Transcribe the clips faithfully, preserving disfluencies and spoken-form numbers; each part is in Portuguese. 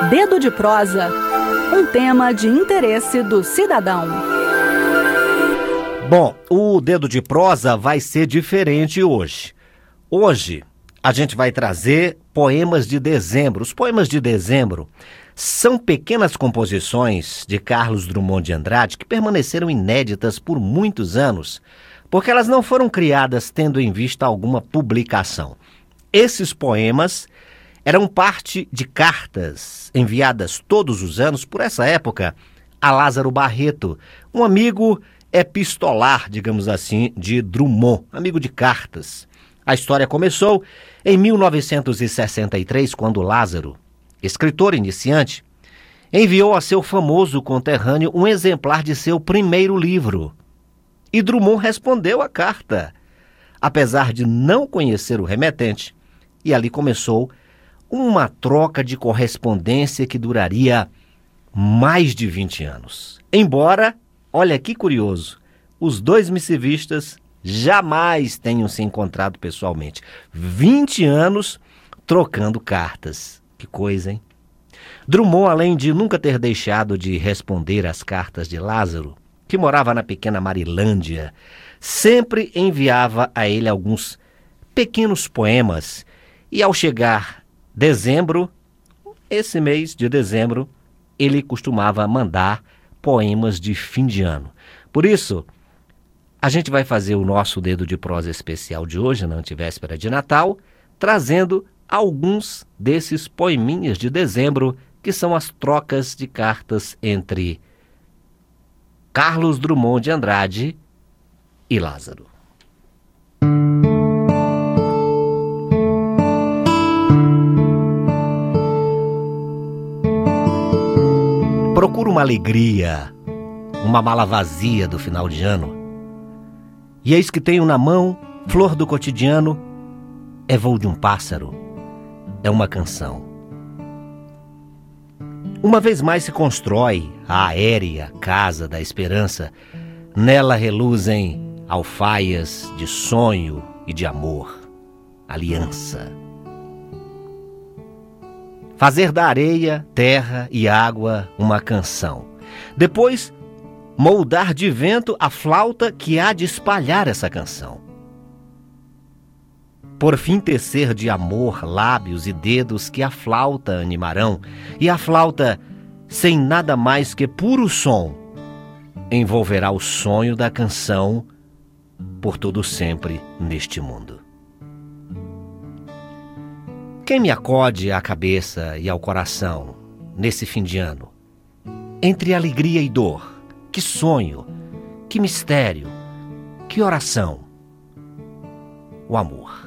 Dedo de prosa, um tema de interesse do cidadão. Bom, o Dedo de Prosa vai ser diferente hoje. Hoje a gente vai trazer poemas de dezembro. Os poemas de dezembro são pequenas composições de Carlos Drummond de Andrade que permaneceram inéditas por muitos anos, porque elas não foram criadas tendo em vista alguma publicação. Esses poemas eram parte de cartas enviadas todos os anos, por essa época, a Lázaro Barreto, um amigo epistolar, digamos assim, de Drummond, amigo de cartas. A história começou em mil novecentos e sessenta e três, quando Lázaro, escritor iniciante, enviou a seu famoso conterrâneo um exemplar de seu primeiro livro. E Drummond respondeu à carta, apesar de não conhecer o remetente, e ali começou uma troca de correspondência que duraria mais de vinte anos. Embora, olha que curioso, os dois missivistas jamais tenham se encontrado pessoalmente. vinte anos trocando cartas. Que coisa, hein? Drummond, além de nunca ter deixado de responder às cartas de Lázaro, que morava na pequena Marilândia, sempre enviava a ele alguns pequenos poemas. E ao chegar dezembro, esse mês de dezembro, ele costumava mandar poemas de fim de ano. Por isso, a gente vai fazer o nosso Dedo de Prosa especial de hoje, na antevéspera de Natal, trazendo alguns desses poeminhas de dezembro, que são as trocas de cartas entre Carlos Drummond de Andrade e Lázaro. Procuro uma alegria, uma mala vazia do final de ano, e eis que tenho na mão, flor do cotidiano, é voo de um pássaro, é uma canção. Uma vez mais se constrói a aérea casa da esperança, nela reluzem alfaias de sonho e de amor, aliança. Fazer da areia, terra e água uma canção. Depois, moldar de vento a flauta que há de espalhar essa canção. Por fim, tecer de amor lábios e dedos que a flauta animarão, e a flauta, sem nada mais que puro som, envolverá o sonho da canção por todo sempre neste mundo. Quem me acode à cabeça e ao coração nesse fim de ano? Entre alegria e dor, que sonho, que mistério, que oração? O amor.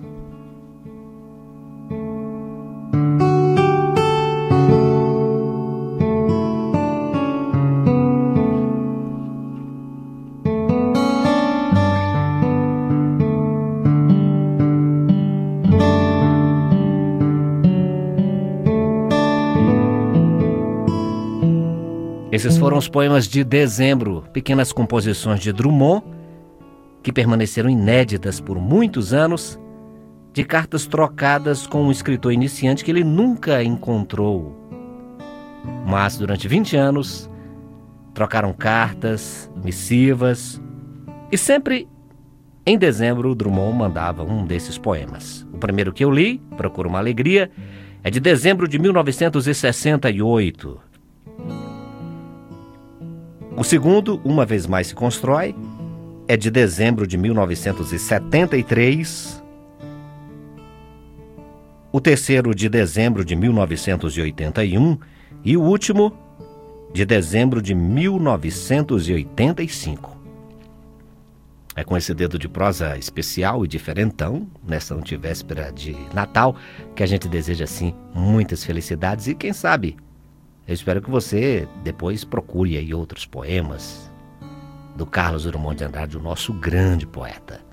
Esses foram os poemas de dezembro, pequenas composições de Drummond, que permaneceram inéditas por muitos anos, de cartas trocadas com um escritor iniciante que ele nunca encontrou. Mas durante vinte anos, trocaram cartas, missivas, e sempre em dezembro Drummond mandava um desses poemas. O primeiro que eu li, Procuro uma Alegria, é de dezembro de mil novecentos e sessenta e oito. O segundo, Uma Vez Mais Se Constrói, é de dezembro de mil novecentos e setenta e três. O terceiro, de dezembro de mil novecentos e oitenta e um. E o último, de dezembro de mil novecentos e oitenta e cinco. É com esse Dedo de Prosa especial e diferentão, nessa antevéspera de Natal, que a gente deseja, assim, muitas felicidades e, quem sabe, eu espero que você depois procure aí outros poemas do Carlos Drummond de Andrade, o nosso grande poeta.